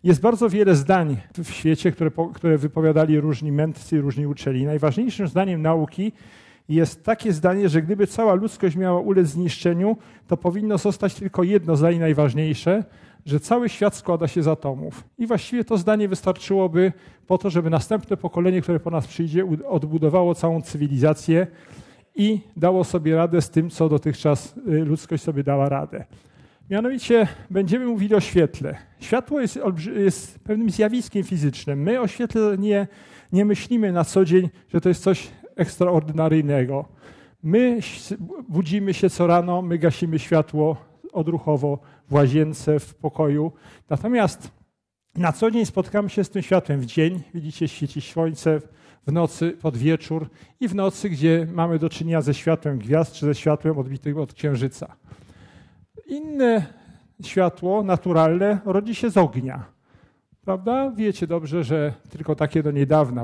Jest bardzo wiele zdań w świecie, które wypowiadali różni mędrcy, różni uczeni. Najważniejszym zdaniem nauki jest takie zdanie, że gdyby cała ludzkość miała ulec zniszczeniu, to powinno zostać tylko jedno zdanie najważniejsze, że cały świat składa się z atomów. I właściwie to zdanie wystarczyłoby po to, żeby następne pokolenie, które po nas przyjdzie, odbudowało całą cywilizację i dało sobie radę z tym, co dotychczas ludzkość sobie dała radę. Mianowicie będziemy mówili o świetle. Światło jest pewnym zjawiskiem fizycznym. My o świetle nie myślimy na co dzień, że to jest coś ekstraordynaryjnego. My budzimy się co rano, my gasimy światło odruchowo w łazience, w pokoju. Natomiast na co dzień spotykamy się z tym światłem w dzień. Widzicie, świeci słońce, w nocy, pod wieczór i w nocy, gdzie mamy do czynienia ze światłem gwiazd czy ze światłem odbitym od księżyca. Inne światło naturalne rodzi się z ognia. Prawda? Wiecie dobrze, że tylko takie do niedawna,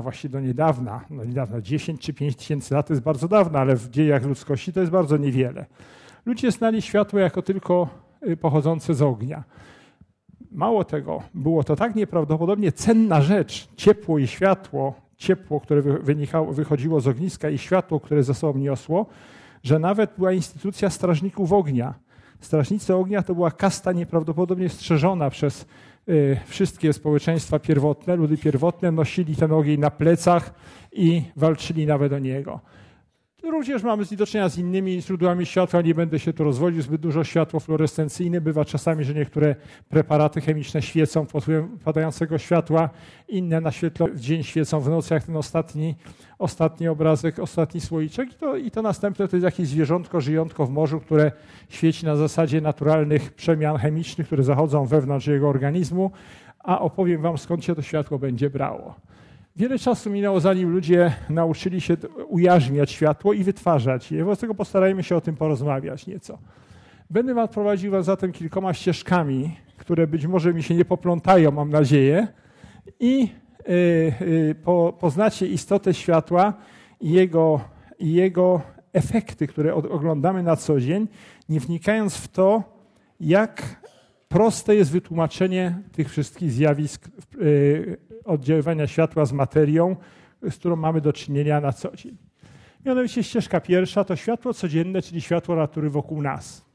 10 czy 5 tysięcy lat to jest bardzo dawno, ale w dziejach ludzkości to jest bardzo niewiele. Ludzie znali światło jako tylko pochodzące z ognia. Mało tego, było to tak nieprawdopodobnie cenna rzecz, ciepło i światło, które wychodziło z ogniska i światło, które ze sobą niosło, że nawet była instytucja strażników ognia. Strażnicy ognia to była kasta nieprawdopodobnie strzeżona przez wszystkie społeczeństwa pierwotne, ludy pierwotne nosili ten ogień na plecach i walczyli nawet o niego. Również mamy do czynienia z innymi źródłami światła, nie będę się tu rozwodził, zbyt dużo światło fluorescencyjne. Bywa czasami, że niektóre preparaty chemiczne świecą pod wpływem padającego światła, inne naświetlone w dzień świecą w nocy, jak ten ostatni obrazek, ostatni słoiczek. I to następne to jest jakieś zwierzątko, żyjątko w morzu, które świeci na zasadzie naturalnych przemian chemicznych, które zachodzą wewnątrz jego organizmu, a opowiem wam, skąd się to światło będzie brało. Wiele czasu minęło, zanim ludzie nauczyli się ujarzmiać światło i wytwarzać je. Wobec tego postarajmy się o tym porozmawiać nieco. Będę prowadził was zatem kilkoma ścieżkami, które być może mi się nie poplątają, mam nadzieję, i poznacie istotę światła i jego efekty, które oglądamy na co dzień, nie wnikając w to, jak proste jest wytłumaczenie tych wszystkich zjawisk oddziaływania światła z materią, z którą mamy do czynienia na co dzień. Mianowicie ścieżka pierwsza to światło codzienne, czyli światło natury wokół nas.